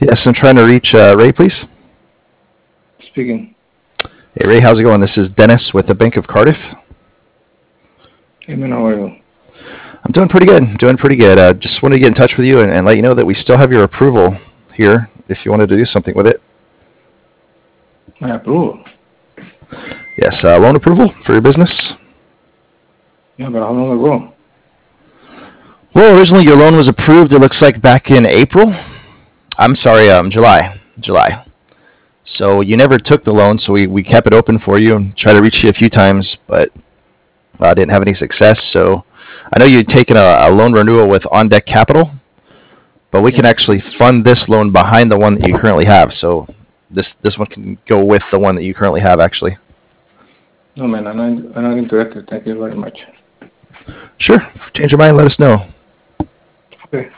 Yes, I'm trying to reach Ray, please. Speaking. Hey, Ray, how's it going? This is Dennis with the Bank of Cardiff. Hey, man, how are you? I'm doing pretty good. Doing pretty good. Just wanted to get in touch with you and let you know that we still have your approval here if you wanted to do something with it. My approval? Yes, loan approval for your business. Yeah, but how long ago? Well, originally your loan was approved, it looks like back in April. I'm sorry, July. July. So you never took the loan, so we kept it open for you and tried to reach you a few times, but didn't have any success. So I know you'd taken a loan renewal with On Deck Capital, but we can actually fund this loan behind the one that you currently have. So this one can go with the one that you currently have, actually. No, man, I'm not interested. Thank you very much. Sure. If you change your mind, let us know. Okay.